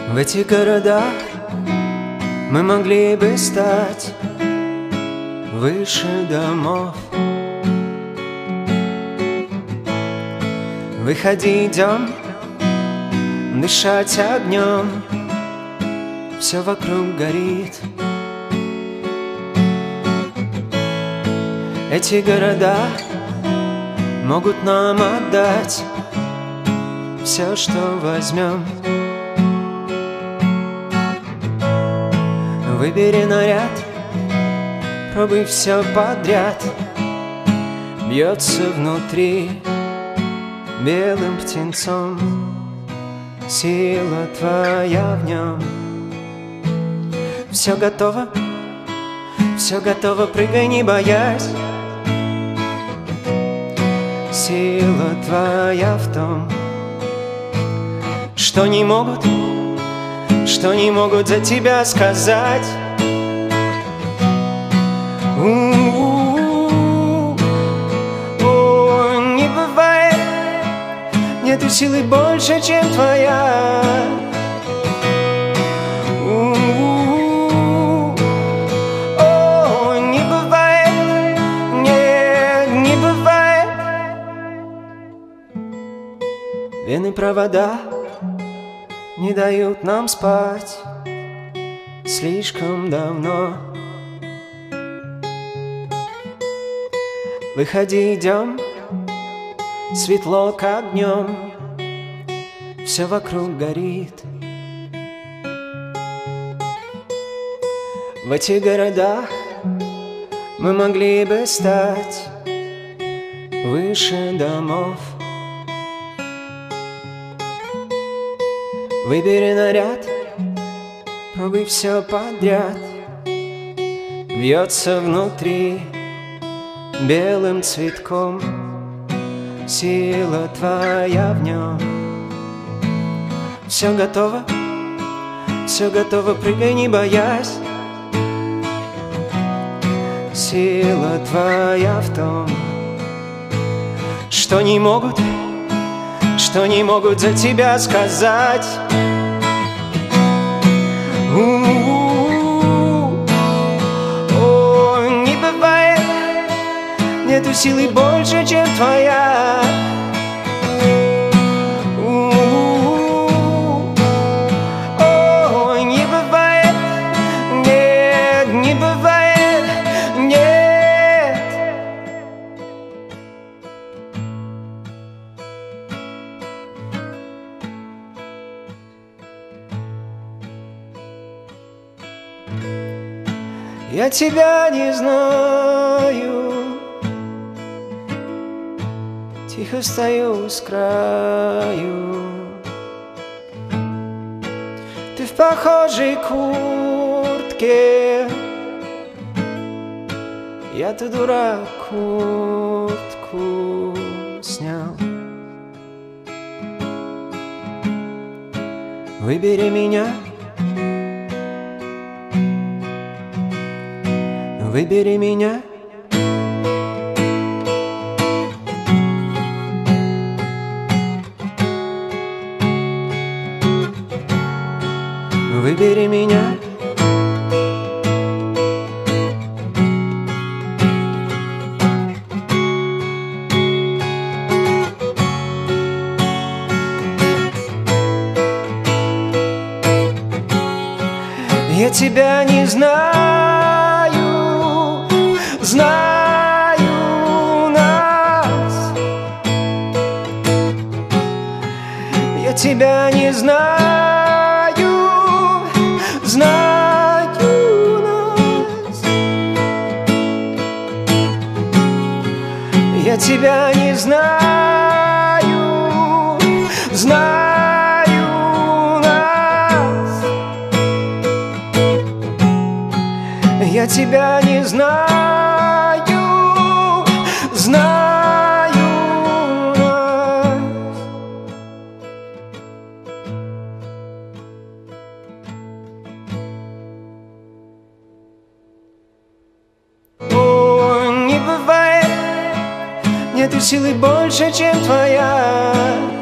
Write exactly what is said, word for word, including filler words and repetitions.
В этих городах мы могли бы стать выше домов. Выходи, идем, дышать огнем. Все вокруг горит. Эти города могут нам отдать все, что возьмем. Выбери наряд, пробуй все подряд. Бьется внутри белым птенцом сила твоя в нем. Все готово, все готово, прыгай, не боясь. Сила твоя в том, что не могут, что не могут за тебя сказать. У-у-у-у. О, не бывает, нету силы больше, чем твоя. У-у-у-у. О, не бывает, нет, не бывает. Вены провода не дают нам спать слишком давно. Выходи, идем, светло как днем. Все вокруг горит. В этих городах мы могли бы стать выше домов. Выбери наряд, пробуй все подряд. Бьется внутри белым цветком сила твоя в нем. Все готово, все готово, прыгай, не боясь. Сила твоя в том, что не могут, что не могут за тебя сказать. У-у-у-у. О, не бывает, нету силы больше, чем твоя. У-у-у-у. О, не бывает, нет, не бывает, нет. Я тебя не знаю, тихо стою с краю. Ты в похожей куртке, я-то дурак куртку снял. Выбери меня, выбери меня. Выбери меня. Я тебя не знаю, знаю нас. Я тебя не знаю, знаю нас. Я тебя не знаю, знаю нас. Я тебя не знаю, знаю нас. О, не бывает, нету силы больше, чем твоя.